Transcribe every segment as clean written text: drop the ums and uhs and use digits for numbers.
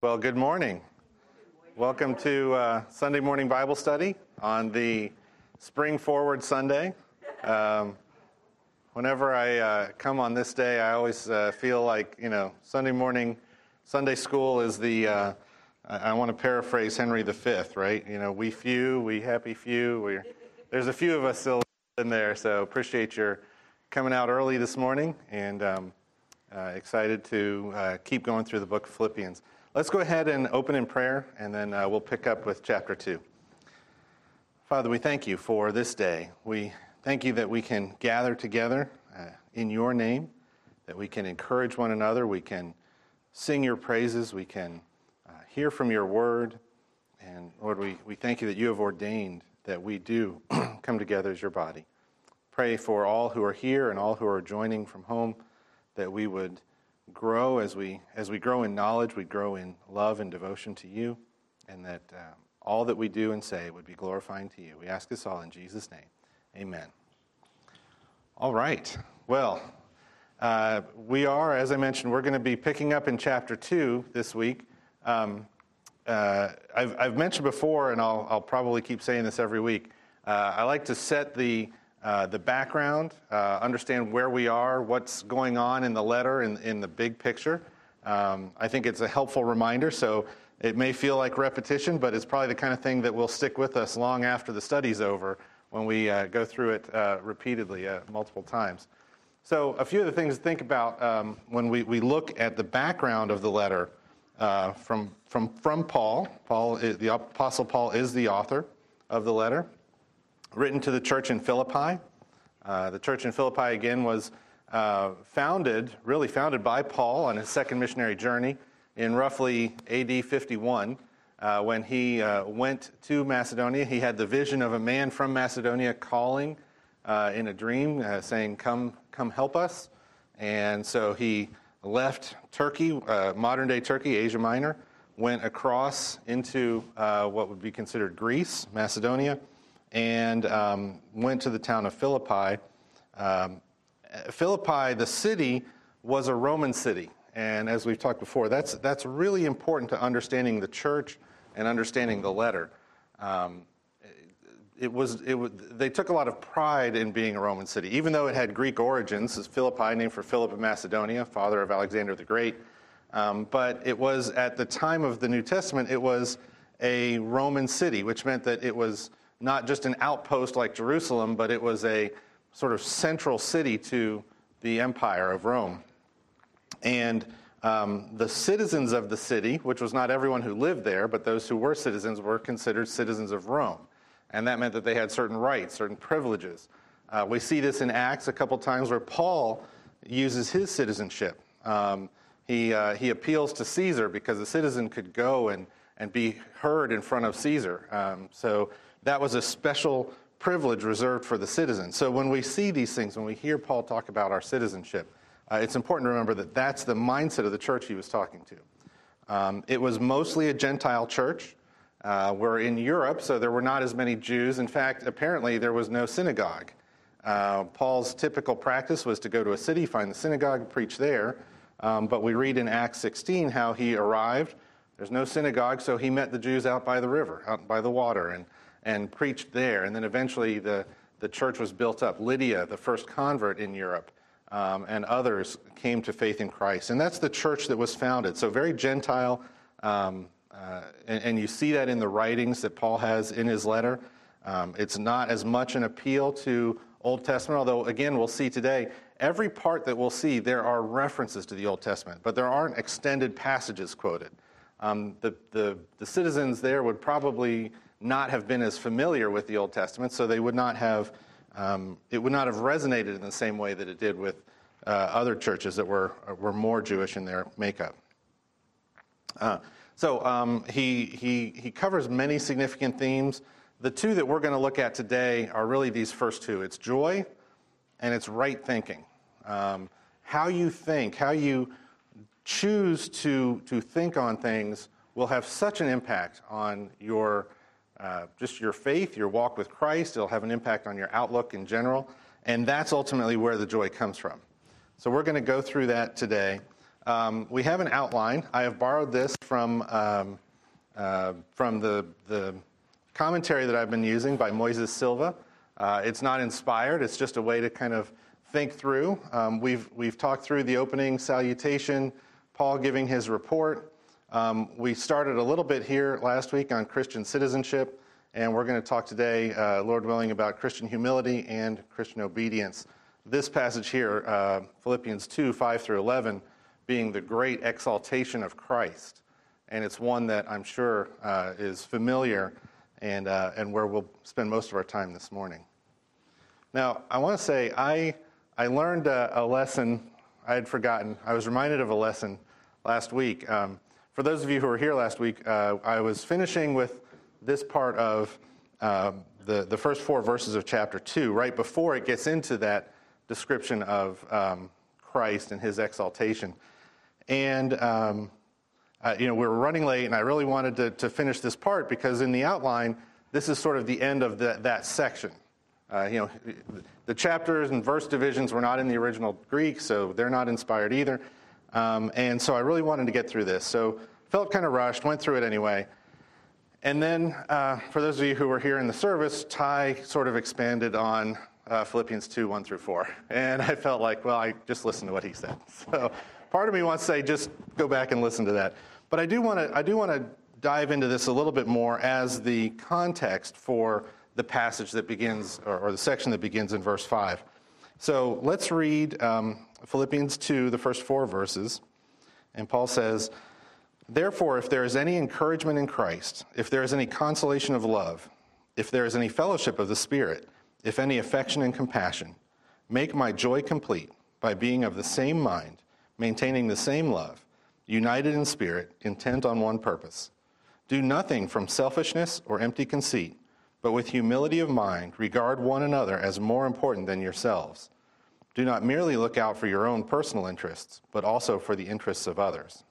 Well, good morning. Welcome to Sunday morning Bible study on the Spring Forward Sunday. Whenever I come on this day, I always feel like, Sunday morning, Sunday school is I want to paraphrase Henry V, right? We few, we happy few. There's a few of us still in there, so appreciate your coming out early this morning and excited to keep going through the book of Philippians. Let's go ahead and open in prayer, and then we'll pick up with chapter 2. Father, we thank you for this day. We thank you that we can gather together in your name, that we can encourage one another, we can sing your praises, we can hear from your word. And Lord, we thank you that you have ordained that we do come together as your body. Pray for all who are here and all who are joining from home, that we would grow as we grow in knowledge, we grow in love and devotion to you, and that all that we do and say would be glorifying to you. We ask this all in Jesus' name. Amen. All right. Well, we are, as I mentioned, we're going to be picking up in chapter 2 this week. I've mentioned before, and I'll probably keep saying this every week, I like to set the background, understand where we are, what's going on in the letter, in the big picture. I think it's a helpful reminder, so it may feel like repetition, but it's probably the kind of thing that will stick with us long after the study's over when we go through it repeatedly multiple times. So a few of the things to think about when we look at the background of the letter from Paul. The Apostle Paul is the author of the letter, written to the church in Philippi. The church in Philippi, again, was founded by Paul on his second missionary journey in roughly AD 51. When he went to Macedonia, he had the vision of a man from Macedonia calling in a dream, saying, come help us. And so he left Turkey, modern-day Turkey, Asia Minor, went across into what would be considered Greece, Macedonia, and went to the town of Philippi. Philippi, the city, was a Roman city, and as we've talked before, that's really important to understanding the church and understanding the letter. They took a lot of pride in being a Roman city, even though it had Greek origins. As Philippi, named for Philip of Macedonia, father of Alexander the Great. But it was, at the time of the New Testament, it was a Roman city, which meant that it was not just an outpost like Jerusalem, but it was a sort of central city to the empire of Rome. And the citizens of the city, which was not everyone who lived there, but those who were citizens, were considered citizens of Rome. And that meant that they had certain rights, certain privileges. We see this in Acts a couple times where Paul uses his citizenship. He appeals to Caesar because a citizen could go and be heard in front of Caesar. So that was a special privilege reserved for the citizens. So when we see these things, when we hear Paul talk about our citizenship, it's important to remember that that's the mindset of the church he was talking to. It was mostly a Gentile church. We're in Europe, so there were not as many Jews. In fact, apparently there was no synagogue. Paul's typical practice was to go to a city, find the synagogue, preach there. But we read in Acts 16 how he arrived. There's no synagogue, so he met the Jews out by the river, out by the water, and preached there. And then eventually the church was built up. Lydia, the first convert in Europe, and others came to faith in Christ. And that's the church that was founded. So very Gentile, and you see that in the writings that Paul has in his letter. It's not as much an appeal to Old Testament, although, again, we'll see today, every part that we'll see, there are references to the Old Testament, but there aren't extended passages quoted. The citizens there would probably not have been as familiar with the Old Testament, so they would not have it would not have resonated in the same way that it did with other churches that were more Jewish in their makeup. So he covers many significant themes. The two that we're going to look at today are really these first two. It's joy and it's right thinking. How you think, how you choose to think on things will have such an impact on your just your faith, your walk with Christ. It'll have an impact on your outlook in general, and that's ultimately where the joy comes from. So we're going to go through that today. We have an outline. I have borrowed this from the commentary that I've been using by Moises Silva. It's not inspired. It's just a way to kind of think through. We've talked through the opening salutation, Paul giving his report. We started a little bit here last week on Christian citizenship, and we're going to talk today, Lord willing, about Christian humility and Christian obedience. This passage here, Philippians 2, 5 through 11, being the great exaltation of Christ. And it's one that I'm sure is familiar and where we'll spend most of our time this morning. Now, I want to say I learned a lesson I had forgotten. I was reminded of a lesson last week. For those of you who were here last week, I was finishing with this part of the first 4 verses of chapter 2, right before it gets into that description of Christ and his exaltation. And we were running late, and I really wanted to finish this part because in the outline, this is sort of the end of that section. The chapters and verse divisions were not in the original Greek, so they're not inspired either. And so I really wanted to get through this. So felt kind of rushed, went through it anyway. And then, for those of you who were here in the service, Ty sort of expanded on Philippians 2, 1 through 4. And I felt like, well, I just listened to what he said. So part of me wants to say, just go back and listen to that. But I do want to dive into this a little bit more as the context for the passage that begins, or the section that begins in verse 5. So let's read Philippians 2, the first 4 verses. And Paul says, "Therefore, if there is any encouragement in Christ, if there is any consolation of love, if there is any fellowship of the Spirit, if any affection and compassion, make my joy complete by being of the same mind, maintaining the same love, united in spirit, intent on one purpose. Do nothing from selfishness or empty conceit, but with humility of mind regard one another as more important than yourselves. Do not merely look out for your own personal interests, but also for the interests of others."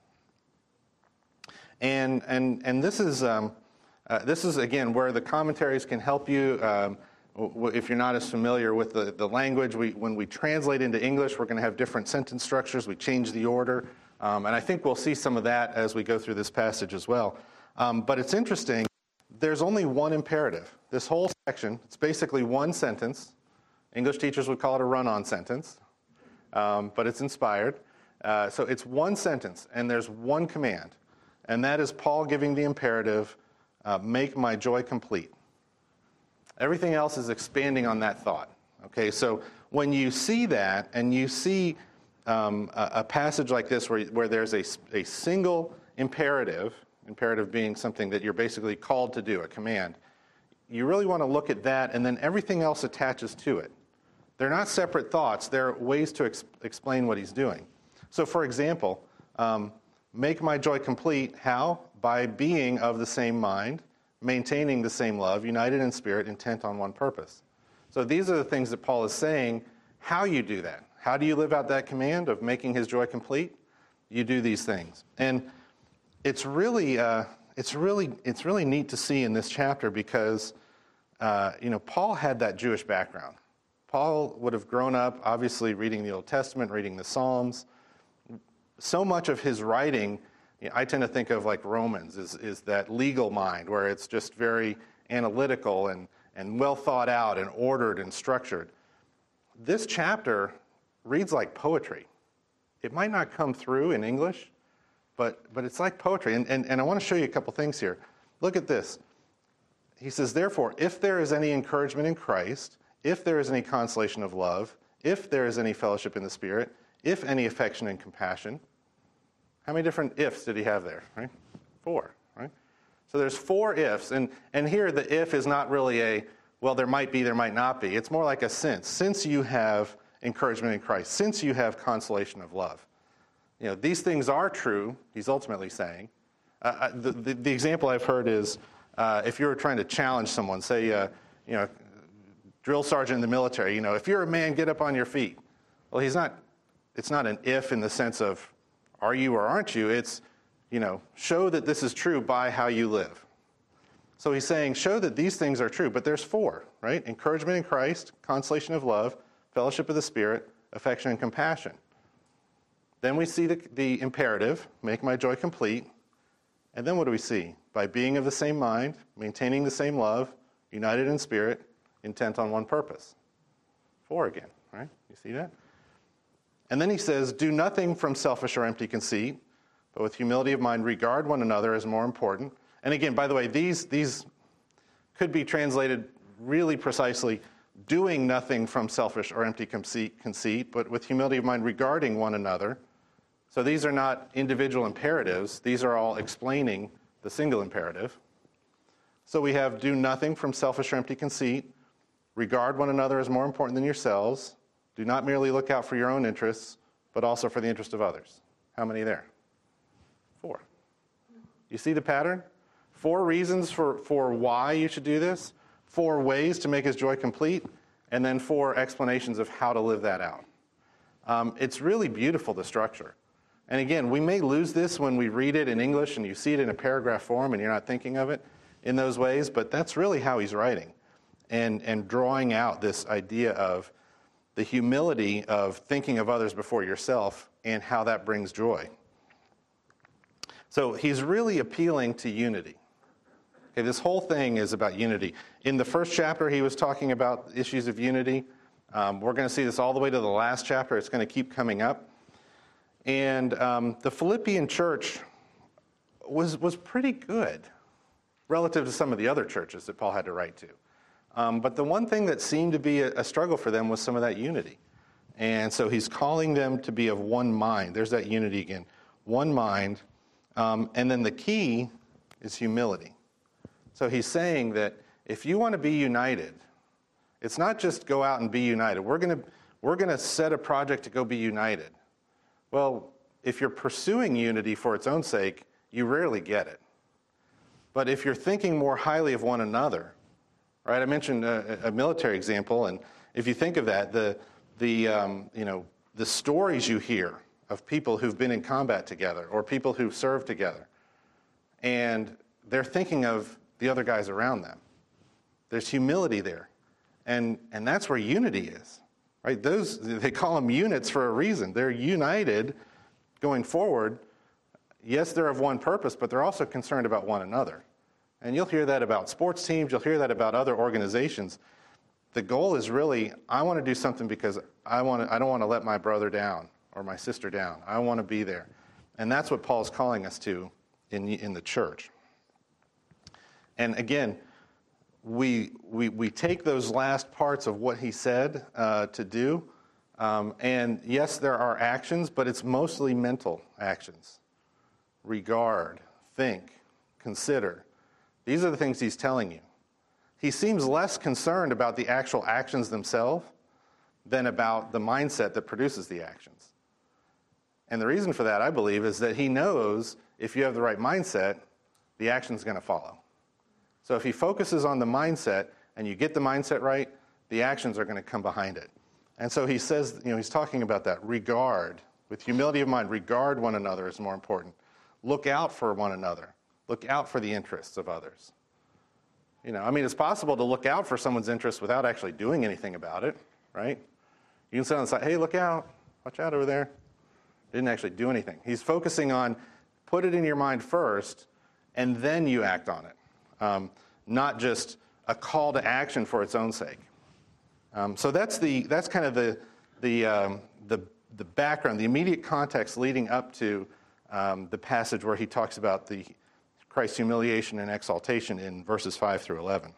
And this is again where the commentaries can help you. If you're not as familiar with the language, when we translate into English, we're going to have different sentence structures. We change the order, and I think we'll see some of that as we go through this passage as well. But it's interesting. There's only one imperative. This whole section, it's basically one sentence. English teachers would call it a run-on sentence, but it's inspired. So it's one sentence, and there's one command. And that is Paul giving the imperative, make my joy complete. Everything else is expanding on that thought. Okay, so when you see that, and you see a passage like this where there's a single imperative being something that you're basically called to do, a command, you really want to look at that, and then everything else attaches to it. They're not separate thoughts. They're ways to explain what he's doing. So, for example, make my joy complete. How? By being of the same mind, maintaining the same love, united in spirit, intent on one purpose. So these are the things that Paul is saying, how you do that. How do you live out that command of making his joy complete? You do these things. And it's really neat to see in this chapter because, Paul had that Jewish background. Paul would have grown up, obviously, reading the Old Testament, reading the Psalms. So much of his writing, I tend to think of like Romans, is that legal mind where it's just very analytical and well thought out and ordered and structured. This chapter reads like poetry. It might not come through in English, but it's like poetry. And I want to show you a couple things here. Look at this. He says, "Therefore, if there is any encouragement in Christ, if there is any consolation of love, if there is any fellowship in the Spirit, if any affection and compassion." How many different ifs did he have there? Right? 4, right? So there's 4 ifs, and here the if is not really there might be, there might not be. It's more like a since. Since you have encouragement in Christ, since you have consolation of love. These things are true, he's ultimately saying. The example I've heard is if you were trying to challenge someone, say, drill sergeant in the military, if you're a man, get up on your feet. Well, it's not an if in the sense of are you or aren't you? It's, show that this is true by how you live. So he's saying, show that these things are true, but there's 4, right? Encouragement in Christ, consolation of love, fellowship of the Spirit, affection and compassion. Then we see the imperative, make my joy complete. And then what do we see? By being of the same mind, maintaining the same love, united in spirit, intent on one purpose. 4 again, right? You see that? And then he says, do nothing from selfish or empty conceit, but with humility of mind regard one another as more important. And again, by the way, these could be translated really precisely, doing nothing from selfish or empty conceit, but with humility of mind regarding one another. So these are not individual imperatives. These are all explaining the single imperative. So we have do nothing from selfish or empty conceit, regard one another as more important than yourselves, do not merely look out for your own interests, but also for the interest of others. How many there? 4. You see the pattern? 4 reasons for why you should do this, 4 ways to make his joy complete, and then 4 explanations of how to live that out. It's really beautiful, the structure. And again, we may lose this when we read it in English and you see it in a paragraph form and you're not thinking of it in those ways, but that's really how he's writing and drawing out this idea of the humility of thinking of others before yourself and how that brings joy. So he's really appealing to unity. Okay, this whole thing is about unity. In the first chapter, he was talking about issues of unity. We're going to see this all the way to the last chapter. It's going to keep coming up. And the Philippian church was pretty good relative to some of the other churches that Paul had to write to. But the one thing that seemed to be a struggle for them was some of that unity. And so he's calling them to be of one mind. There's that unity again. One mind. And then the key is humility. So he's saying that if you want to be united, it's not just go out and be united. We're going to set a project to go be united. Well, if you're pursuing unity for its own sake, you rarely get it. But if you're thinking more highly of one another, right? I mentioned a military example, and if you think of that, the stories you hear of people who've been in combat together or people who've served together, and they're thinking of the other guys around them. There's humility there, and that's where unity is. Right? They call them units for a reason. They're united going forward. Yes, they're of one purpose, but they're also concerned about one another. And you'll hear that about sports teams. You'll hear that about other organizations. The goal is really, I want to do something because I don't want to let my brother down or my sister down. I want to be there. And that's what Paul's calling us to in the church. And again, we take those last parts of what he said to do, and yes, there are actions, but it's mostly mental actions. Regard, think, consider. These are the things he's telling you. He seems less concerned about the actual actions themselves than about the mindset that produces the actions. And the reason for that, I believe, is that he knows if you have the right mindset, the action's going to follow. So if he focuses on the mindset and you get the mindset right, the actions are going to come behind it. And so he says, he's talking about that. Regard, with humility of mind, regard one another is more important. Look out for one another. Look out for the interests of others. It's possible to look out for someone's interests without actually doing anything about it, right? You can sit on the side, hey, look out. Watch out over there. Didn't actually do anything. He's focusing on put it in your mind first, and then you act on it. Not just a call to action for its own sake. So that's kind of the background, the immediate context leading up to the passage where he talks about the Christ's humiliation and exaltation in verses 5 through 11.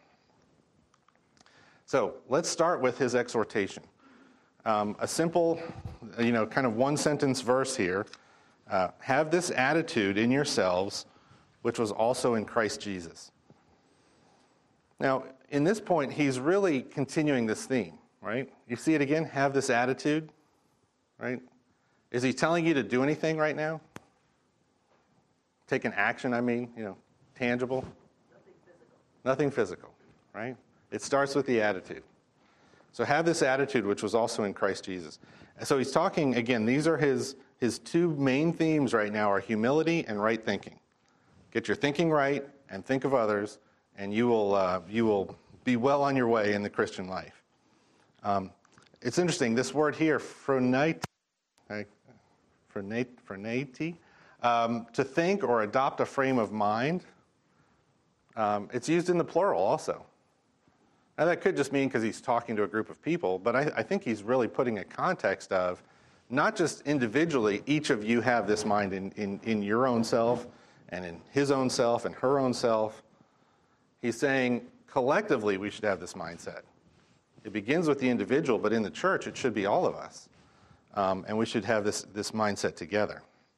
So let's start with his exhortation. A simple, kind of one-sentence verse here. Have this attitude in yourselves, which was also in Christ Jesus. Now, in this point, he's really continuing this theme, right? You see it again? Have this attitude, right? Is he telling you to do anything right now? Take an action, tangible? Nothing physical, right? It starts with the attitude. So have this attitude, which was also in Christ Jesus. And so he's talking, again, these are his 2 main themes right now are humility and right thinking. Get your thinking right and think of others, and you will be well on your way in the Christian life. It's interesting, this word here, phronetai, phroneti, to think or adopt a frame of mind. It's used in the plural also. Now that could just mean because he's talking to a group of people, but I think he's really putting a context of not just individually, each of you have this mind in your own self and in his own self and her own self. He's saying collectively we should have this mindset. It begins with the individual, but in the church it should be all of us. And we should have this mindset together.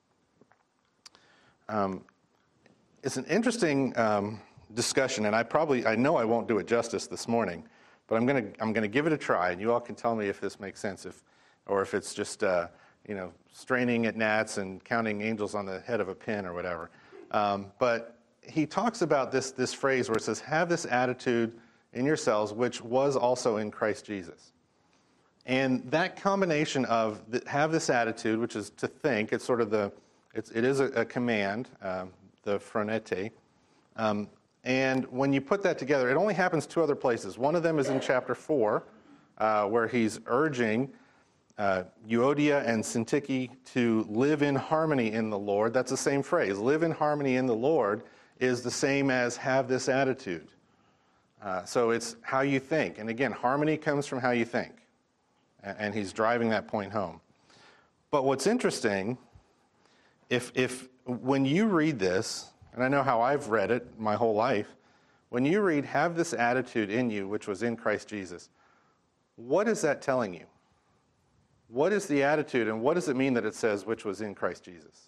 It's an interesting discussion, and I know I won't do it justice this morning, but I'm gonna give it a try, and you all can tell me if this makes sense, or if it's just straining at gnats and counting angels on the head of a pin or whatever. But he talks about this phrase where it says, "Have this attitude in yourselves, which was also in Christ Jesus." And that combination of have this attitude, which is to think, it's sort of it is a command, the phronete. And when you put that together, it only happens two other places. One of them is in chapter 4, where he's urging Euodia and Syntyche to live in harmony in the Lord. That's the same phrase. Live in harmony in the Lord is the same as have this attitude. So it's how you think. And again, harmony comes from how you think. And he's driving that point home. But what's interesting, if when you read this, and I know how I've read it my whole life, when you read, have this attitude in you, which was in Christ Jesus, what is that telling you? What is the attitude, and what does it mean that it says, which was in Christ Jesus?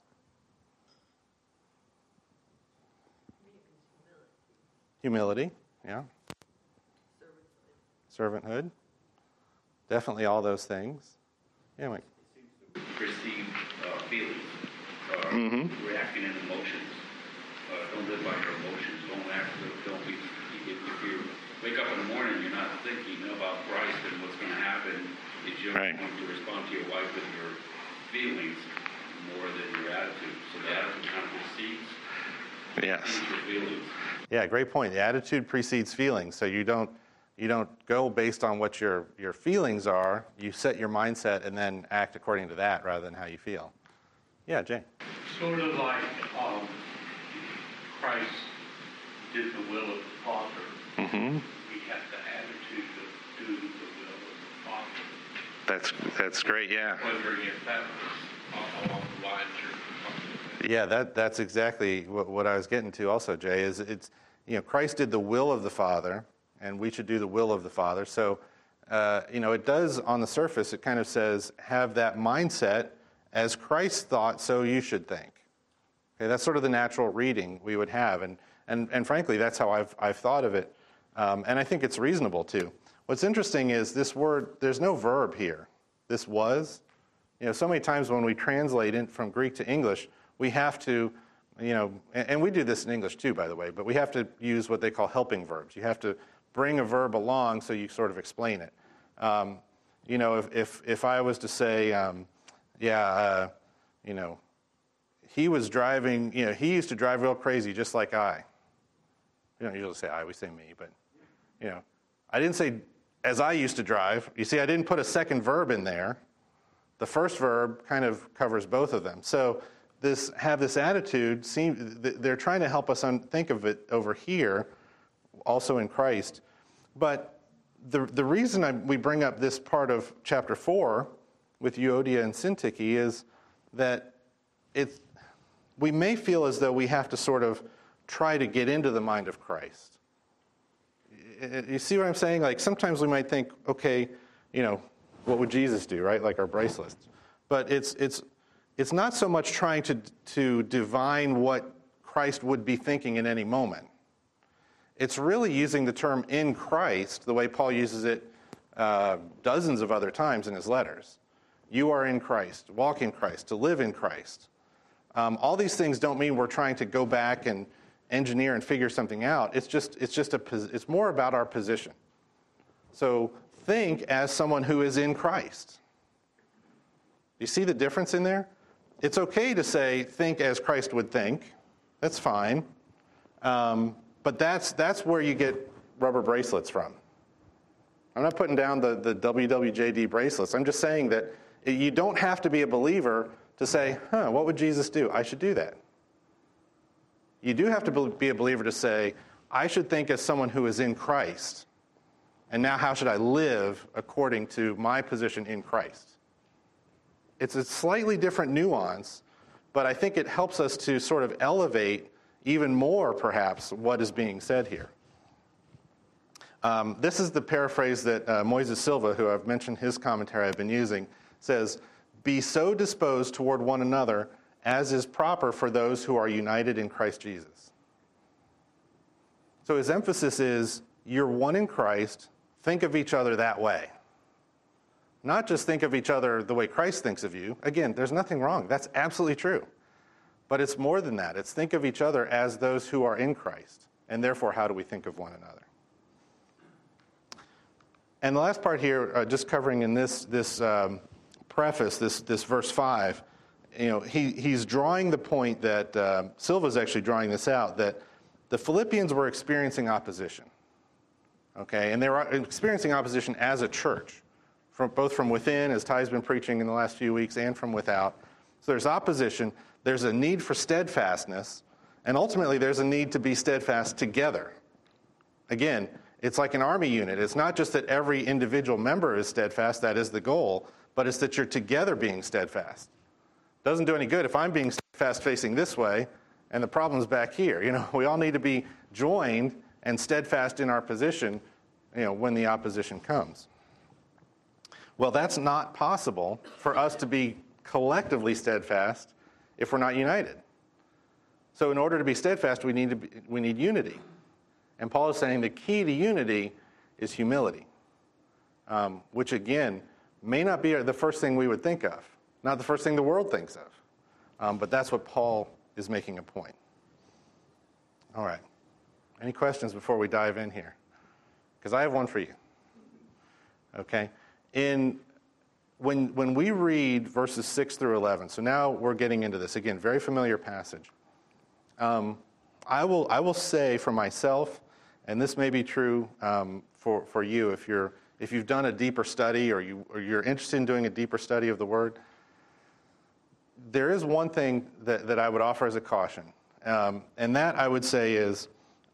Humility, yeah. Servanthood. Definitely all those things. Yeah, Mike. It seems to precede feelings, reacting in emotions. Don't live by your emotions. Don't be. If you wake up in the morning, you're not thinking about Christ and what's going to happen. It's you're going to respond to your wife with your feelings more than your attitude. So the attitude kind of precedes your feelings. Yeah, great point. The attitude precedes feelings. So you don't go based on what your feelings are. You set your mindset and then act according to that rather than how you feel. Yeah, Jane. Sort of like Christ did the will of the Father. Mm-hmm. We have the attitude to do the will of the Father. That's great. Yeah. Wondering if that was along the lines you're talking Yeah, about. that's exactly what I was getting to. Also, Jay, is it's Christ did the will of the Father, and we should do the will of the Father. So, it does on the surface. It kind of says have that mindset as Christ thought, so you should think. Okay, that's sort of the natural reading we would have, and frankly, that's how I've thought of it, and I think it's reasonable too. What's interesting is this word. There's no verb here. This was. So many times when we translate it from Greek to English, we have to, and we do this in English too, by the way, but we have to use what they call helping verbs. You have to bring a verb along so you sort of explain it. If I was to say, he was driving, he used to drive real crazy just like I. We don't usually say I, we say me, but, I didn't say as I used to drive. You see, I didn't put a second verb in there. The first verb kind of covers both of them. So have this attitude, they're trying to help us think of it over here, also in Christ. But the reason we bring up this part of chapter 4 with Euodia and Syntyche is that we may feel as though we have to sort of try to get into the mind of Christ. You see what I'm saying? Like sometimes we might think, okay, what would Jesus do, right? Like our bracelets. But it's not so much trying to divine what Christ would be thinking in any moment. It's really using the term in Christ the way Paul uses it dozens of other times in his letters. You are in Christ, walk in Christ, to live in Christ. All these things don't mean we're trying to go back and engineer and figure something out. It's more about our position. So think as someone who is in Christ. You see the difference in there? It's okay to say think as Christ would think. That's fine. But that's where you get rubber bracelets from. I'm not putting down the WWJD bracelets. I'm just saying that you don't have to be a believer to say, what would Jesus do? I should do that. You do have to be a believer to say, I should think as someone who is in Christ. And now how should I live according to my position in Christ? It's a slightly different nuance, but I think it helps us to sort of elevate even more, perhaps, what is being said here. This is the paraphrase that Moises Silva, who I've mentioned his commentary I've been using, says, "Be so disposed toward one another as is proper for those who are united in Christ Jesus." So his emphasis is, you're one in Christ, think of each other that way. Not just think of each other the way Christ thinks of you. Again, there's nothing wrong. That's absolutely true. But it's more than that. It's think of each other as those who are in Christ. And therefore, how do we think of one another? And the last part here, just covering in this preface, this verse 5, he's drawing the point that Silva's actually drawing this out, that the Philippians were experiencing opposition. Okay, and they were experiencing opposition as a church, both from within, as Ty's been preaching in the last few weeks, and from without. So there's opposition, there's a need for steadfastness, and ultimately there's a need to be steadfast together. Again, it's like an army unit. It's not just that every individual member is steadfast, that is the goal, but it's that you're together being steadfast. Doesn't do any good if I'm being steadfast facing this way and the problem's back here. We all need to be joined and steadfast in our position, when the opposition comes. Well, that's not possible for us to be collectively steadfast if we're not united. So in order to be steadfast, we need unity. And Paul is saying the key to unity is humility, which again may not be the first thing we would think of, not the first thing the world thinks of, but that's what Paul is making a point. All right. Any questions before we dive in here? Because I have one for you. Okay? When we read verses 6 through 11, so now we're getting into this. Again, very familiar passage. I will say for myself, and this may be true for you if you've done a deeper study or you're interested in doing a deeper study of the Word, there is one thing that I would offer as a caution, and that I would say is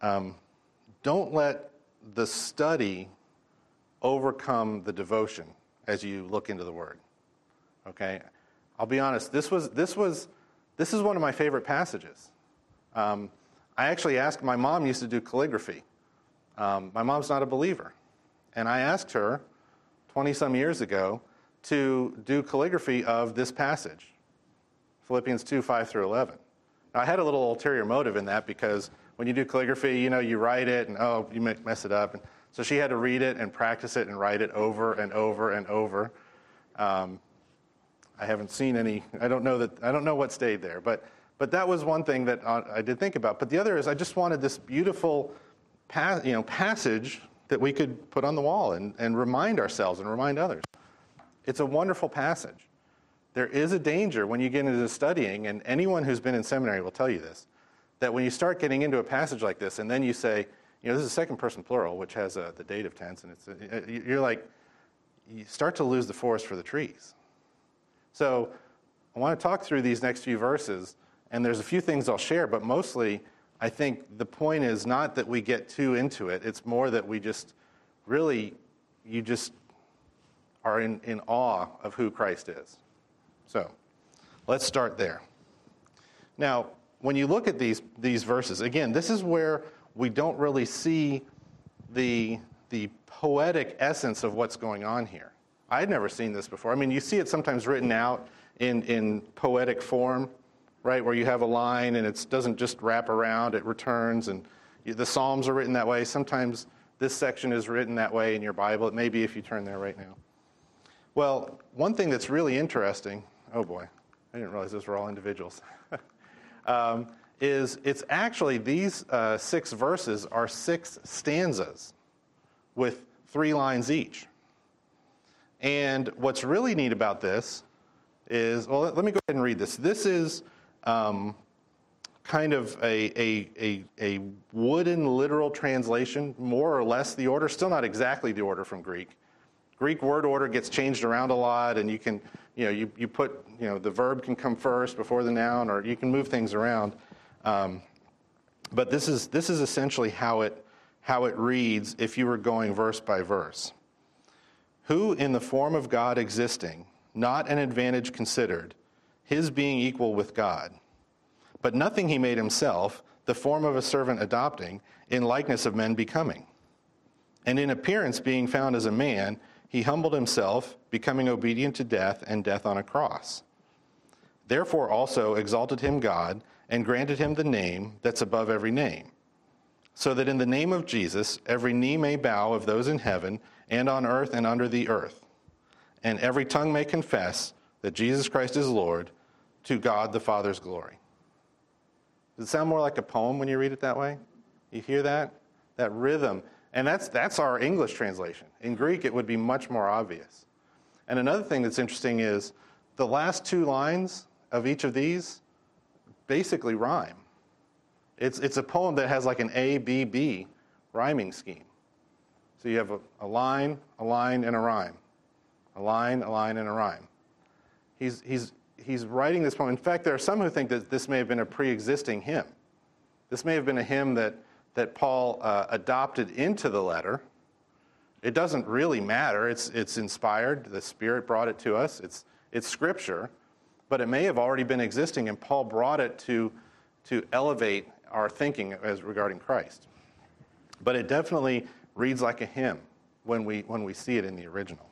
don't let the study overcome the devotion as you look into the Word. Okay, I'll be honest. This is one of my favorite passages. I actually asked. My mom used to do calligraphy. My mom's not a believer, and I asked her 20-some years ago to do calligraphy of this passage, Philippians 2, 5 through 11. Now, I had a little ulterior motive in that because when you do calligraphy, you write it and, you mess it up. And so she had to read it and practice it and write it over and over and over. I haven't seen any, I don't know what stayed there. But that was one thing that I did think about. But the other is I just wanted this beautiful passage that we could put on the wall and remind ourselves and remind others. It's a wonderful passage. There is a danger when you get into studying, and anyone who's been in seminary will tell you this, that when you start getting into a passage like this, and then you say, this is a second person plural, which has the dative tense, and you start to lose the forest for the trees. So I want to talk through these next few verses, and there's a few things I'll share, but mostly I think the point is not that we get too into it. It's more that we just really, you just are in awe of who Christ is. So let's start there. Now, when you look at these verses, again, this is where we don't really see the poetic essence of what's going on here. I'd never seen this before. I mean, you see it sometimes written out in poetic form, right, where you have a line and it doesn't just wrap around, it returns, and the Psalms are written that way. Sometimes this section is written that way in your Bible. It may be if you turn there right now. Well, one thing that's really interesting, oh boy, I didn't realize those were all individuals, is it's actually these 6 verses are 6 stanzas with 3 lines each. And what's really neat about this is, well, let me go ahead and read this. This is kind of a wooden literal translation, more or less the order, still not exactly the order from Greek. Greek word order gets changed around a lot, and you can you put, the verb can come first before the noun, or you can move things around. But this is essentially how it reads if you were going verse by verse. Who in the form of God existing, not an advantage considered, his being equal with God. But nothing he made himself, the form of a servant adopting, in likeness of men becoming. And in appearance being found as a man, he humbled himself, becoming obedient to death, and death on a cross. Therefore also exalted him God, and granted him the name that's above every name, so that in the name of Jesus every knee may bow of those in heaven and on earth and under the earth, and every tongue may confess that Jesus Christ is Lord, to God the Father's glory. Does it sound more like a poem when you read it that way? You hear that? That rhythm. And that's our English translation. In Greek, it would be much more obvious. And another thing that's interesting is the last two lines of each of these basically rhyme. It's a poem that has like an A, B, B rhyming scheme. So you have a line, and a rhyme. A line, and a rhyme. He's writing this poem. In fact, there are some who think that this may have been a pre-existing hymn. This may have been a hymn that Paul adopted into the letter. It doesn't really matter. It's inspired. The Spirit brought it to us. It's Scripture. But it may have already been existing, and Paul brought it to elevate our thinking as regarding Christ. But it definitely reads like a hymn when we see it in the original.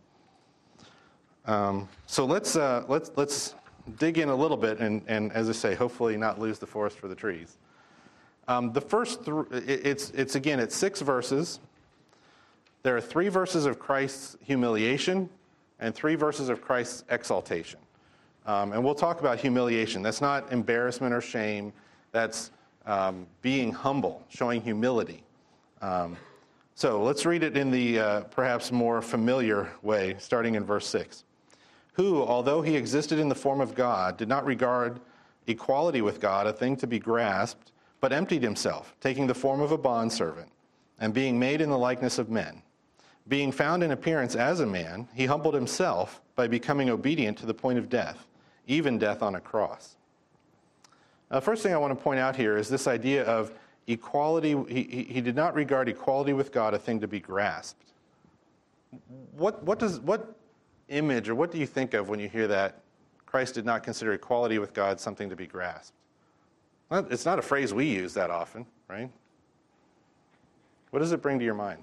So let's dig in a little bit, and as I say, hopefully not lose the forest for the trees. The first, it's 6 verses. There are 3 verses of Christ's humiliation and 3 verses of Christ's exaltation. And we'll talk about humiliation. That's not embarrassment or shame. That's being humble, showing humility. So let's read it in the perhaps more familiar way, starting in verse 6. Who, although he existed in the form of God, did not regard equality with God a thing to be grasped, but emptied himself, taking the form of a bondservant, and being made in the likeness of men. Being found in appearance as a man, he humbled himself by becoming obedient to the point of death, even death on a cross. Now, the first thing I want to point out here is this idea of equality. He did not regard equality with God a thing to be grasped. What image, or what do you think of when you hear that Christ did not consider equality with God something to be grasped? Well, it's not a phrase we use that often, right? What does it bring to your mind?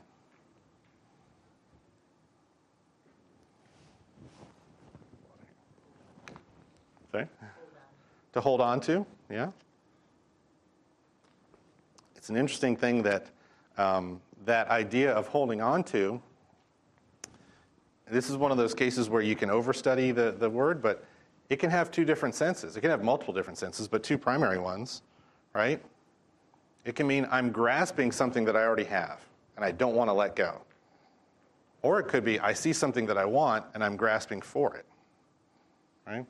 Okay. To hold on to, yeah. It's an interesting thing that that idea of holding on to. This is one of those cases where you can overstudy the word, but it can have 2 different senses. It can have multiple different senses, but 2 primary ones, right? It can mean I'm grasping something that I already have, and I don't want to let go. Or it could be I see something that I want, and I'm grasping for it, right?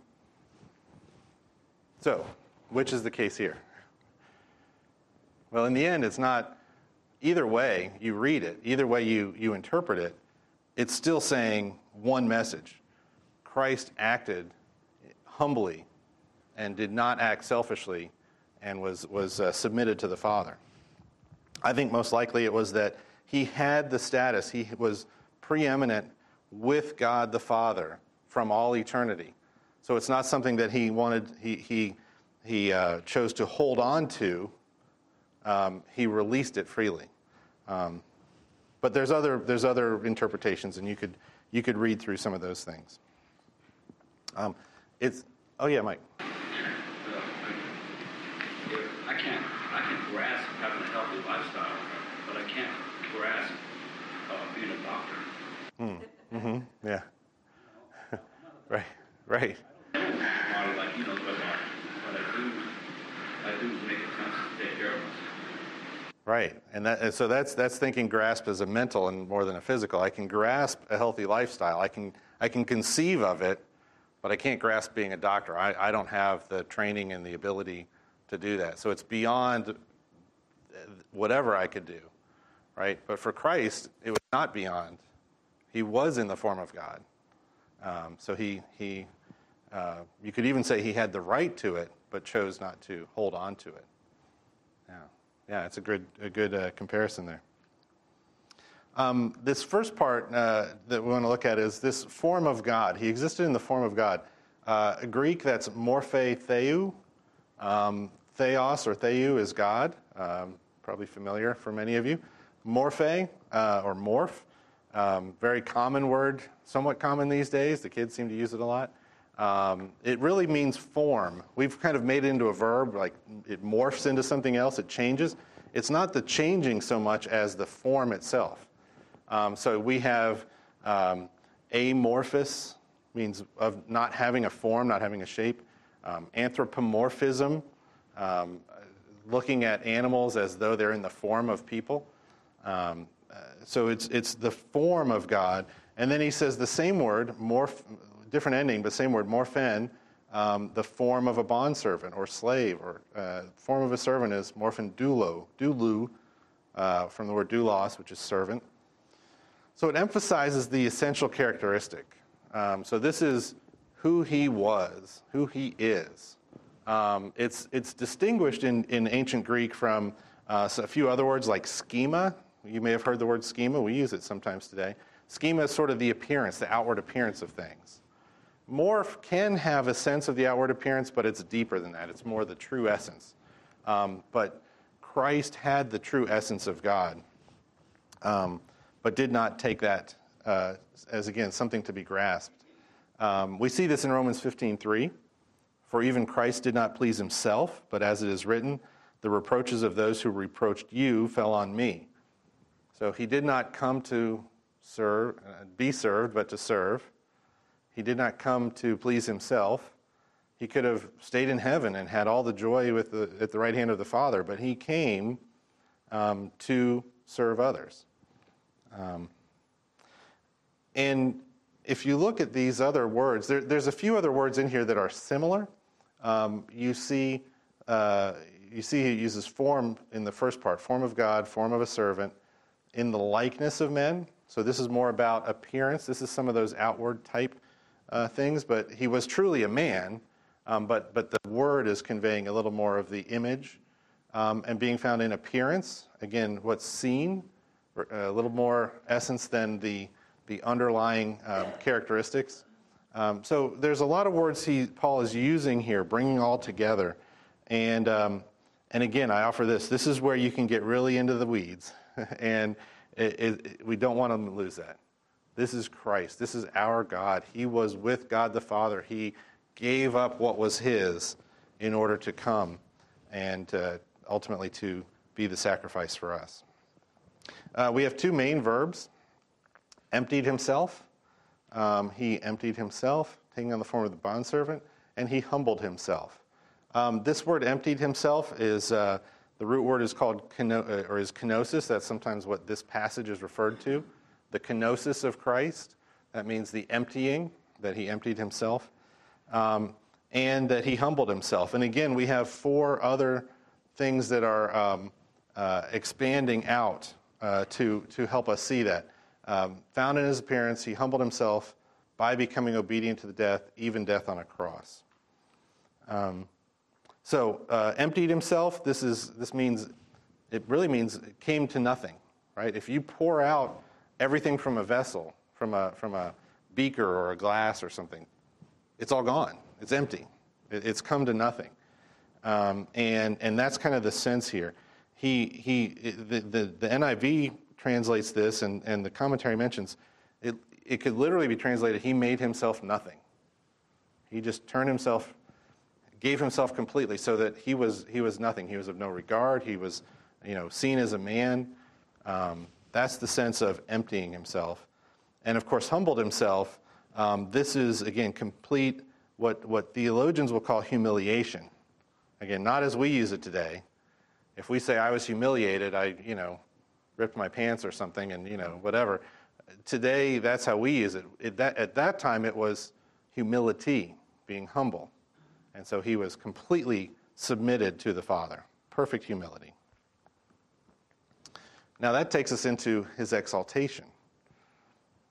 So, which is the case here? Well, in the end, it's not, either way you read it, either way you interpret it, it's still saying one message. Christ acted humbly and did not act selfishly and was submitted to the Father. I think most likely it was that he had the status, he was preeminent with God the Father from all eternity. So it's not something that he wanted, he chose to hold on to. He released it freely. But there's other interpretations, and you could read through some of those things. Oh yeah, Mike. I can grasp having a healthy lifestyle, but I can't grasp being a doctor. Mm-hmm. Yeah. Right. But I do make attempts to take care of myself. Right, and so that's thinking grasp as a mental and more than a physical. I can grasp a healthy lifestyle. I can conceive of it, but I can't grasp being a doctor. I don't have the training and the ability to do that. So it's beyond whatever I could do, right? But for Christ, it was not beyond. He was in the form of God. So you could even say he had the right to it, but chose not to hold on to it. Yeah, it's a good comparison there. This first part that we want to look at is this form of God. He existed in the form of God. Greek, that's morphe theou. Theos or theou is God. Probably familiar for many of you. Morphe or morph, very common word, somewhat common these days. The kids seem to use it a lot. It really means form. We've kind of made it into a verb, like it morphs into something else, it changes. It's not the changing so much as the form itself. So we have amorphous, means of not having a form, not having a shape. Anthropomorphism, looking at animals as though they're in the form of people. So it's the form of God. And then he says the same word, different ending, but same word, morphen, the form of a bondservant or slave, or form of a servant is morphen doulou, from the word doulos, which is servant. So it emphasizes the essential characteristic. So this is who he was, who he is. It's distinguished in ancient Greek from a few other words like schema. You may have heard the word schema. We use it sometimes today. Schema is sort of the appearance, the outward appearance of things. Morph can have a sense of the outward appearance, but it's deeper than that. It's more the true essence. But Christ had the true essence of God, but did not take that as, again, something to be grasped. We see this in Romans 15:3. For even Christ did not please himself, but as it is written, the reproaches of those who reproached you fell on me. So he did not come to be served, but to serve. He did not come to please himself. He could have stayed in heaven and had all the joy at the right hand of the Father, but he came to serve others. And if you look at these other words, there's a few other words in here that are similar. You see he uses form in the first part, form of God, form of a servant, in the likeness of men. So this is more about appearance. This is some of those outward type things, but he was truly a man, but the word is conveying a little more of the image and being found in appearance. Again, what's seen, a little more essence than the underlying characteristics. So there's a lot of words Paul is using here, bringing all together. And again, I offer this. This is where you can get really into the weeds, and we don't want to lose that. This is Christ. This is our God. He was with God the Father. He gave up what was his in order to come and ultimately to be the sacrifice for us. We have two main verbs. Emptied himself. He emptied himself, taking on the form of the bondservant, and he humbled himself. This word emptied himself is, the root word is called, is kenosis. That's sometimes what this passage is referred to. The kenosis of Christ. That means the emptying, that he emptied himself, and that he humbled himself. And again, we have four other things that are expanding out to help us see that. Found in his appearance, he humbled himself by becoming obedient to the death, even death on a cross. Emptied himself. This means, it really means it came to nothing, right? If you pour out everything from a vessel, from a beaker or a glass or something, it's all gone. It's empty. It's come to nothing, and that's kind of the sense here. The NIV translates this, and the commentary mentions it could literally be translated, he made himself nothing. He just turned himself, gave himself completely, so that he was nothing. He was of no regard. He was, seen as a man. That's the sense of emptying himself, and of course humbled himself. This is again complete what theologians will call humiliation. Again, not as we use it today. If we say I was humiliated, I ripped my pants or something, and whatever. Today, that's how we use it. At that time, it was humility, being humble. And so he was completely submitted to the Father. Perfect humility. Now that takes us into his exaltation.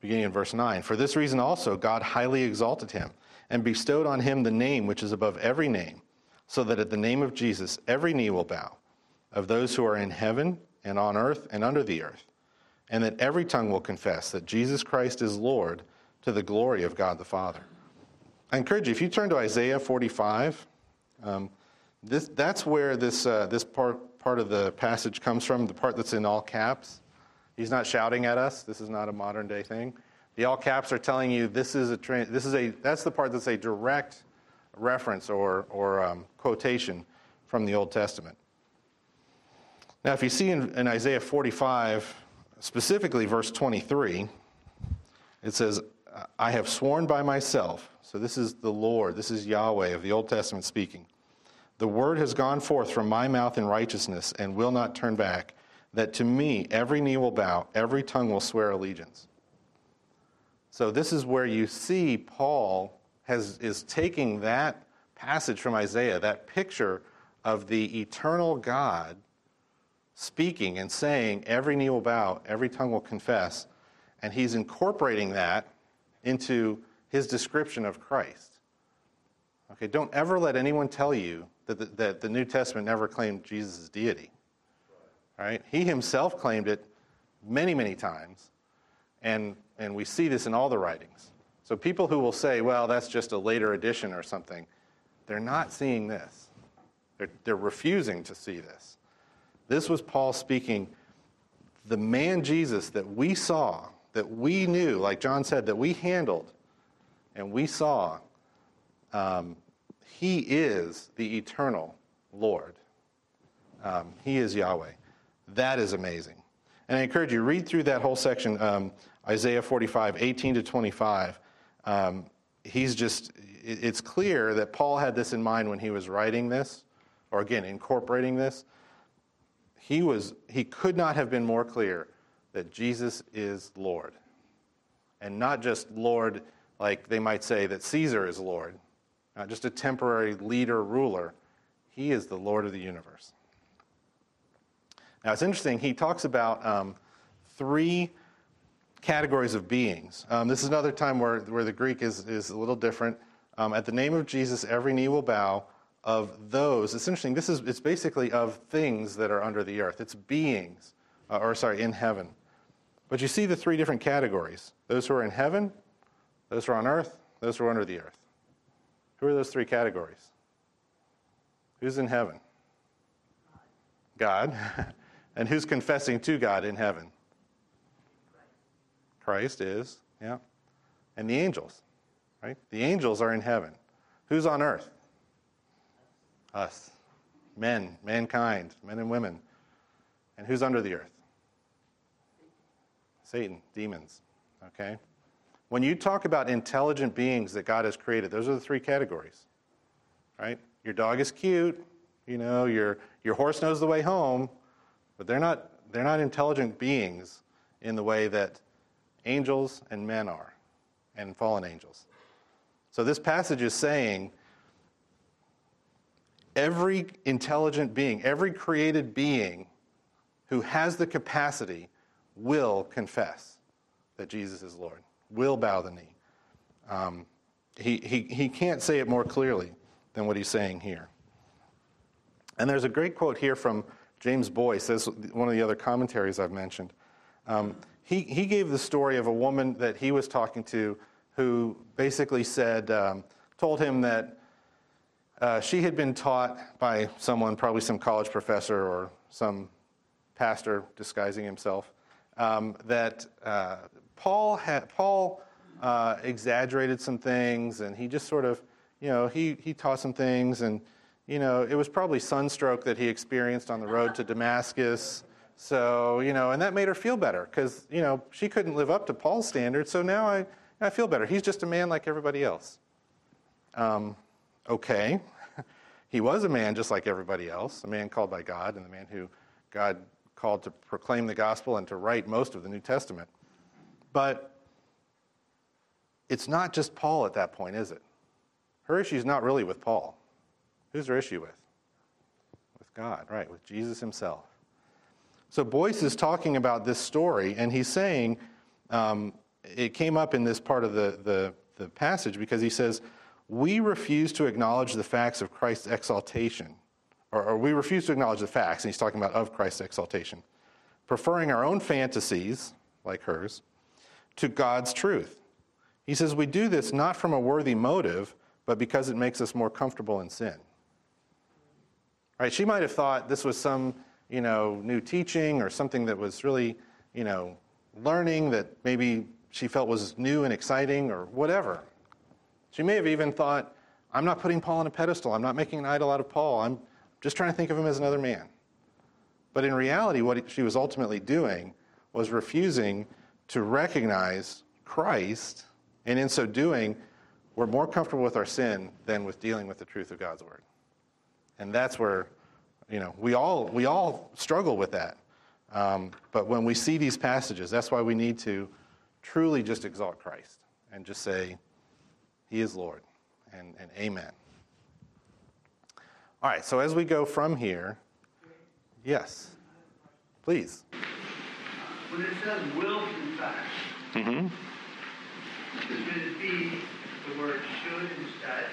beginning in verse 9. For this reason also God highly exalted him and bestowed on him the name which is above every name, so that at the name of Jesus every knee will bow, of those who are in heaven and on earth and under the earth, and that every tongue will confess that Jesus Christ is Lord, to the glory of God the Father. I encourage you, if you turn to Isaiah 45, that's where this part of the passage comes from, the part that's in all caps. He's not shouting at us. This is not a modern day thing. The all caps are telling you that's the part that's a direct reference or quotation from the Old Testament. Now, if you see in Isaiah 45, specifically verse 23, it says, I have sworn by myself. So this is the Lord, this is Yahweh of the Old Testament speaking. The word has gone forth from my mouth in righteousness and will not turn back, that to me every knee will bow, every tongue will swear allegiance. So this is where you see Paul is taking that passage from Isaiah, that picture of the eternal God speaking and saying, every knee will bow, every tongue will confess, and he's incorporating that into his description of Christ. Okay, don't ever let anyone tell you that the New Testament never claimed Jesus' deity. All right? He himself claimed it many, many times, and we see this in all the writings. So people who will say, well, that's just a later addition or something, they're not seeing this. They're refusing to see this. This was Paul speaking, the man Jesus that we saw, that we knew, like John said, that we handled and we saw, he is the eternal Lord. He is Yahweh. That is amazing. And I encourage you, read through that whole section, Isaiah 45, 18 to 25. It's clear that Paul had this in mind when he was writing this, or again, incorporating this. He could not have been more clear that Jesus is Lord. And not just Lord, like they might say that Caesar is Lord, not just a temporary leader, ruler. He is the Lord of the universe. Now, it's interesting. He talks about three categories of beings. This is another time where the Greek is a little different. At the name of Jesus, every knee will bow. Of those, it's interesting. It's basically of things that are under the earth. It's beings, in heaven. But you see the three different categories: those who are in heaven, those who are on earth, those who are under the earth. Who are those three categories? Who's in heaven? God. And who's confessing to God in heaven? Christ is, yeah. And the angels, right? The angels are in heaven. Who's on earth? Us. Men, mankind, men and women. And who's under the earth? Satan, demons, okay? When you talk about intelligent beings that God has created, those are the three categories, right? Your dog is cute, your horse knows the way home, but they're not intelligent beings in the way that angels and men are, and fallen angels. So this passage is saying every intelligent being, every created being who has the capacity will confess that Jesus is Lord, will bow the knee. He can't say it more clearly than what he's saying here. And there's a great quote here from James Boyce. That's one of the other commentaries I've mentioned. He gave the story of a woman that he was talking to who basically told him that she had been taught by someone, probably some college professor or some pastor disguising himself, that Paul exaggerated some things, and he just sort of, he taught some things, and it was probably sunstroke that he experienced on the road to Damascus. So, and that made her feel better because, she couldn't live up to Paul's standards. So now I feel better. He's just a man like everybody else. Okay. He was a man just like everybody else, a man called by God, and the man who God called to proclaim the gospel and to write most of the New Testament. But it's not just Paul at that point, is it? Her issue is not really with Paul. Who's her issue with? With God, right, with Jesus himself. So Boyce is talking about this story, and he's saying it came up in this part of the passage because he says, we refuse to acknowledge the facts of Christ's exaltation, or we refuse to acknowledge the facts, and he's talking about of Christ's exaltation, preferring our own fantasies, like hers, to God's truth. He says, we do this not from a worthy motive, but because it makes us more comfortable in sin. Right? She might have thought this was some, new teaching or something that was really, learning that maybe she felt was new and exciting or whatever. She may have even thought, I'm not putting Paul on a pedestal. I'm not making an idol out of Paul. I'm just trying to think of him as another man. But in reality, what she was ultimately doing was refusing to recognize Christ, and in so doing, we're more comfortable with our sin than with dealing with the truth of God's word. And that's where, we all struggle with that. But when we see these passages, that's why we need to truly just exalt Christ and just say, he is Lord, and amen. All right, so as we go from here, yes, please. When it says will confess, Mm-hmm. should it be the word should instead?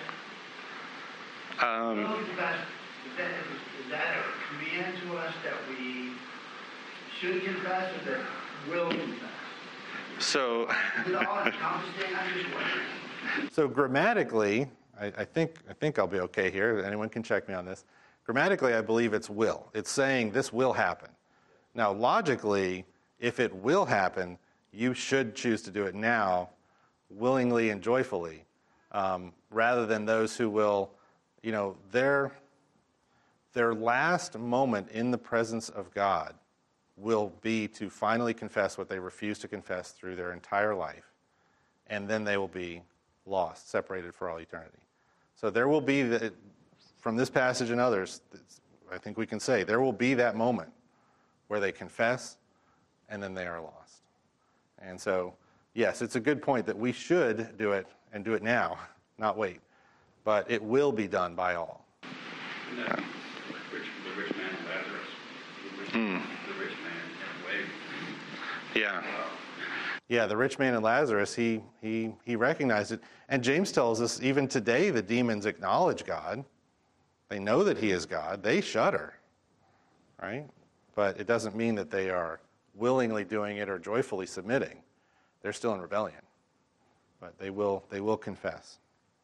Will confess, is that a command to us that we should confess or that will confess? So, Is it all encompassing? I'm just wondering. so grammatically, I think I'll be okay here. Anyone can check me on this. Grammatically, I believe it's will. It's saying this will happen. Now, logically, if it will happen, you should choose to do it now, willingly and joyfully, rather than those who will, their last moment in the presence of God will be to finally confess what they refuse to confess through their entire life, and then they will be lost, separated for all eternity. So there will be, from this passage and others, I think we can say, there will be that moment where they confess, and then they are lost. And so, yes, it's a good point that we should do it, and do it now, not wait. But it will be done by all. And then the rich man and Lazarus, the rich man and Wade. Yeah. Yeah, the rich man and Lazarus, he recognized it. And James tells us even today the demons acknowledge God. They know that he is God. They shudder, right? But it doesn't mean that they are willingly doing it or joyfully submitting. They're still in rebellion. But they will confess.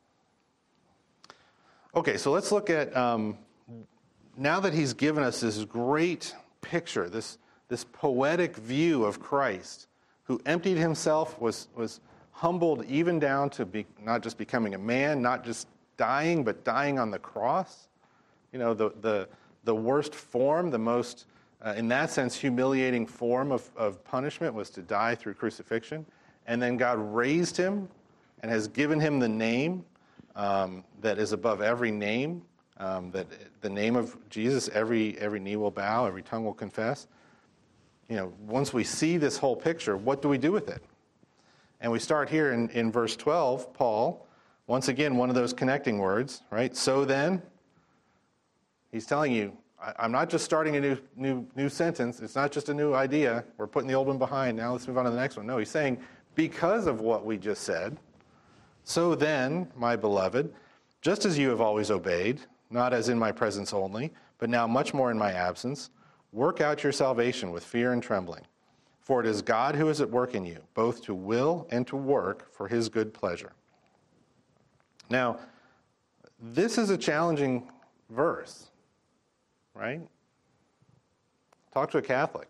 Okay, so let's look at, now that he's given us this great picture, this poetic view of Christ, who emptied himself, was humbled even down to not just becoming a man, not just dying, but dying on the cross. The worst form, the most, in that sense, humiliating form of punishment was to die through crucifixion. And then God raised him and has given him the name that is above every name, that the name of Jesus, every knee will bow, every tongue will confess. Once we see this whole picture, what do we do with it? And we start here in verse 12, Paul, once again, one of those connecting words, right? So then, he's telling you, I'm not just starting a new sentence. It's not just a new idea. We're putting the old one behind. Now let's move on to the next one. No, he's saying, because of what we just said, so then, my beloved, just as you have always obeyed, not as in my presence only, but now much more in my absence, work out your salvation with fear and trembling. For it is God who is at work in you, both to will and to work for his good pleasure. Now, this is a challenging verse, right? Talk to a Catholic.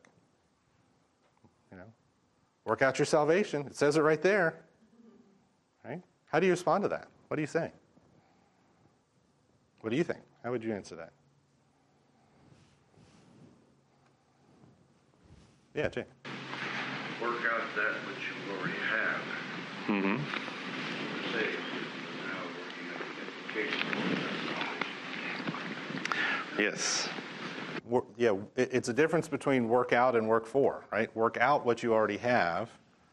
Work out your salvation. It says it right there. Right? How do you respond to that? What do you say? What do you think? How would you answer that? Yeah, Jay. Work out that which you already have. Mm-hmm. Say, now working at the implications of that salvation. Yes. It's a difference between work out and work for, right? Work out what you already have.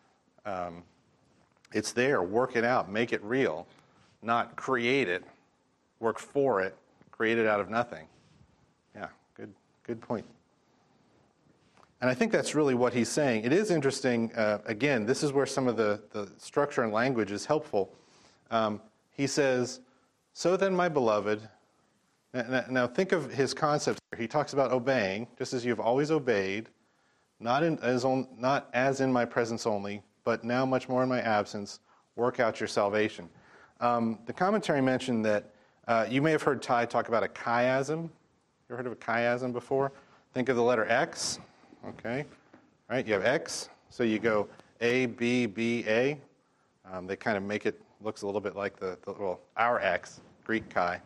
It's there. Work it out. Make it real. Not create it. Work for it. Create it out of nothing. Yeah, good point. And I think that's really what he's saying. It is interesting, again, this is where some of the structure and language is helpful. He says, so then, my beloved, now think of his concepts here. He talks about obeying, just as you have always obeyed, not as in my presence only, but now much more in my absence, work out your salvation. The commentary mentioned that you may have heard Ty talk about a chiasm. You ever heard of a chiasm before? Think of the letter X. Okay, all right, you have X, so you go A, B, B, A. They kind of make it, looks a little bit like our X, Greek chi.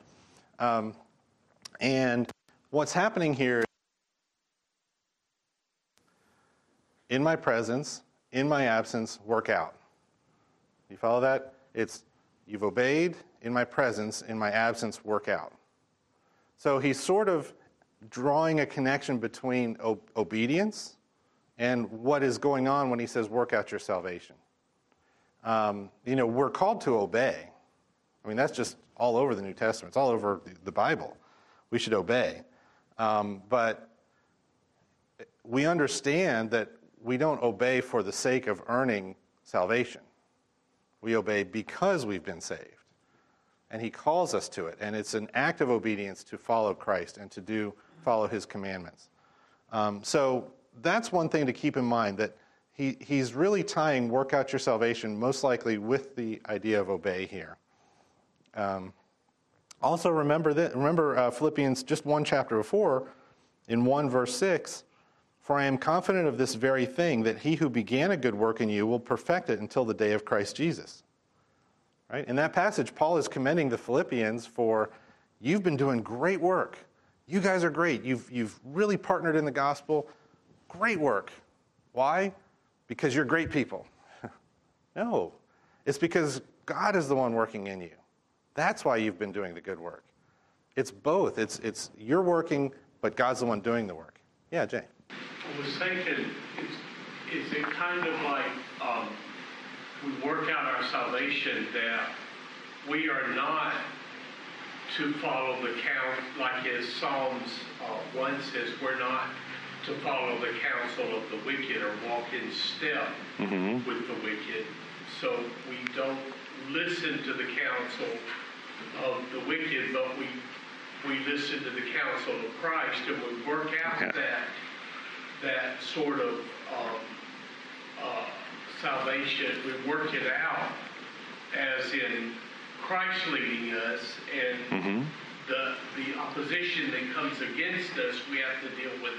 And what's happening here, in my presence, in my absence, work out. You follow that? It's, you've obeyed, in my presence, in my absence, work out. So he's sort of drawing a connection between obedience and what is going on when he says, work out your salvation. We're called to obey. I mean, that's just all over the New Testament. It's all over the Bible. We should obey. But we understand that we don't obey for the sake of earning salvation. We obey because we've been saved. And he calls us to it. And it's an act of obedience to follow Christ and to follow his commandments. So that's one thing to keep in mind, that he's really tying work out your salvation most likely with the idea of obey here. Also remember Philippians just one chapter before, in 1 verse 6, for I am confident of this very thing, that he who began a good work in you will perfect it until the day of Christ Jesus. Right? In that passage, Paul is commending the Philippians for, you've been doing great work. You guys are great. You've really partnered in the gospel. Great work. Why? Because you're great people. No. It's because God is the one working in you. That's why you've been doing the good work. It's both. It's you're working, but God's the one doing the work. Yeah, Jay. I was thinking, is it kind of like we work out our salvation, that we are not to follow the count, like as Psalms 1 says, we're not to follow the counsel of the wicked or walk in step with the wicked. So we don't listen to the counsel of the wicked, but we listen to the counsel of Christ, and we work out that sort of salvation. We work it out as in Christ leading us, and the opposition that comes against us, we have to deal with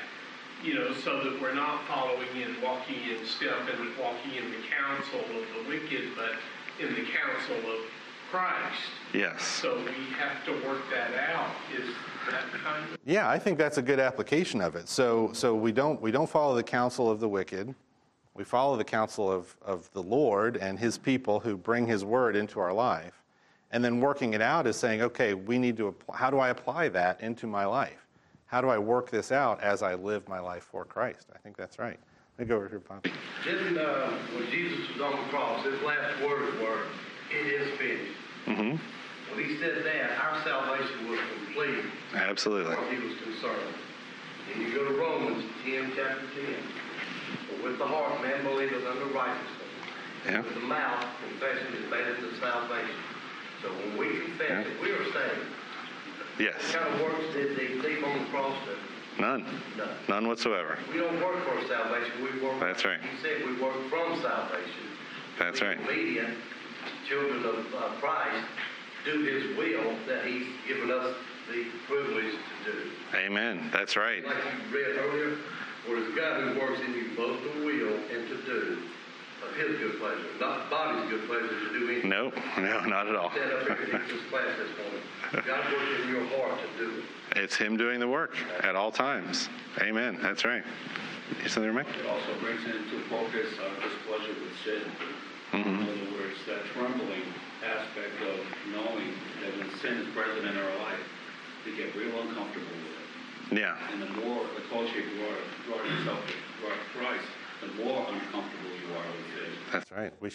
that, so that we're not following and walking in step and walking in the counsel of the wicked, but in the counsel of Christ. Yes. So we have to work that out. Is that kind of? Yeah, I think that's a good application of it. So we don't follow the counsel of the wicked. We follow the counsel of the Lord and his people who bring his word into our life. And then working it out is saying, okay, we need to how do I apply that into my life? How do I work this out as I live my life for Christ? I think that's right. Let me go over here, Bob. Didn't, when Jesus was on the cross, his last words were, it is finished. Mm-hmm. When he said that, our salvation was complete. Absolutely. As far as he was concerned. And you go to Romans 10, chapter 10. For with the heart man believeth unto righteousness. Yeah. With the mouth confession is made unto salvation. So when we confess that we are saved, Yes. what kind of works did the thief on the cross do? None. None whatsoever. We don't work for salvation. We work. That's right. He said we work from salvation. That's right. Obedient children of Christ do his will that he's given us the privilege to do. Amen. That's right. Like you read earlier, for it's God who works in you both to will and to do of his good pleasure, not body's good pleasure to do anything. No, not at all. Stand up here and teach this class this morning. God works in your heart to do it. It's him doing the work at all times. Amen. That's right. You still there, Mike? It also brings into focus displeasure with sin. Mm-hmm. In other words, that trembling aspect of knowing that when sin is present in our life, we get real uncomfortable with it. Yeah. And the more, the closer you draw yourself to Christ, the more uncomfortable you are with sin. That's right. We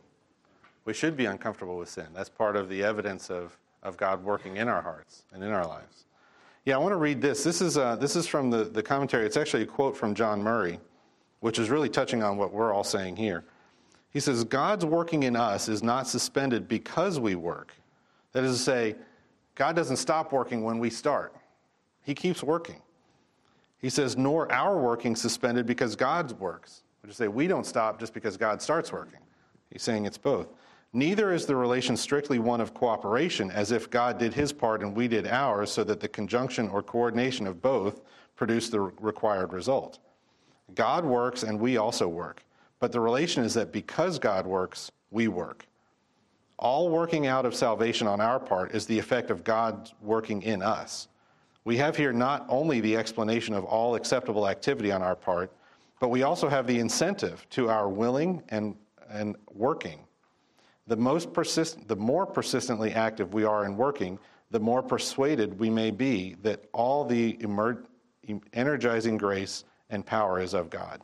should be uncomfortable with sin. That's part of the evidence of God working in our hearts and in our lives. Yeah, I want to read this. This is from the commentary. It's actually a quote from John Murray, which is really touching on what we're all saying here. He says, God's working in us is not suspended because we work. That is to say, God doesn't stop working when we start. He keeps working. He says, nor our working suspended because God works. Which is to say, we don't stop just because God starts working. He's saying it's both. Neither is the relation strictly one of cooperation, as if God did his part and we did ours, so that the conjunction or coordination of both produce the required result. God works and we also work. But the relation is that because God works, we work. All working out of salvation on our part is the effect of God working in us. We have here not only the explanation of all acceptable activity on our part, but we also have the incentive to our willing and working. The more persistently active we are in working, the more persuaded we may be that all the energizing grace and power is of God.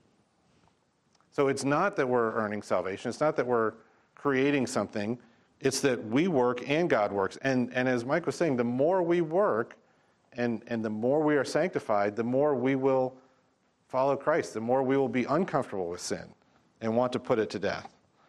So it's not that we're earning salvation. It's not that we're creating something. It's that we work and God works. And as Mike was saying, the more we work and the more we are sanctified, the more we will follow Christ, the more we will be uncomfortable with sin and want to put it to death.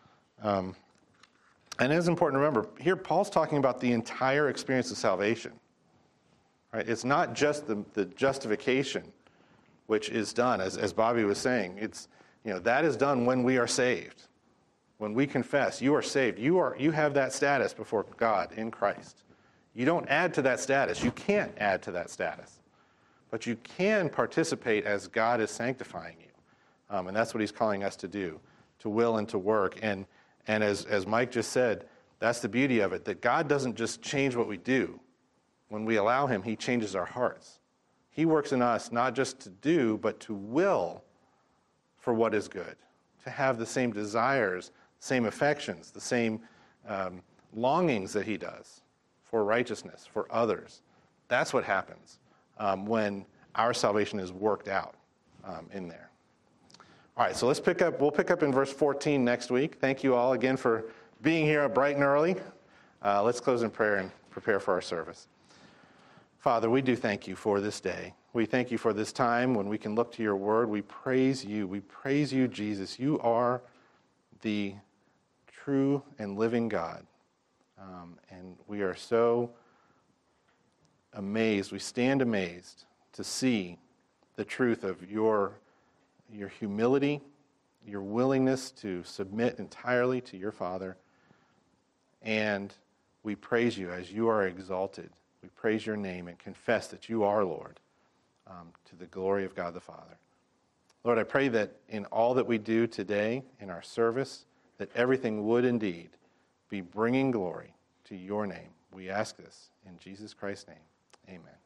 And it is important to remember, here Paul's talking about the entire experience of salvation. Right? It's not just the justification, which is done, as Bobby was saying. It's, that is done when we are saved. When we confess, you are saved. You have that status before God in Christ. You don't add to that status. You can't add to that status. But you can participate as God is sanctifying you. And that's what he's calling us to do, to will and to work. And as Mike just said, that's the beauty of it, that God doesn't just change what we do. When we allow him, he changes our hearts. He works in us not just to do, but to will for what is good, to have the same desires, same affections, the same longings that he does for righteousness, for others. That's what happens when our salvation is worked out in there. All right, so we'll pick up in verse 14 next week. Thank you all again for being here bright and early. Let's close in prayer and prepare for our service. Father, we do thank you for this day. We thank you for this time when we can look to your word. We praise you. We praise you, Jesus. You are the true and living God. And we are so amazed. We stand amazed to see the truth of your humility, your willingness to submit entirely to your Father. And we praise you as you are exalted. We praise your name and confess that you are Lord, to the glory of God the Father. Lord, I pray that in all that we do today in our service, that everything would indeed be bringing glory to your name. We ask this in Jesus Christ's name. Amen.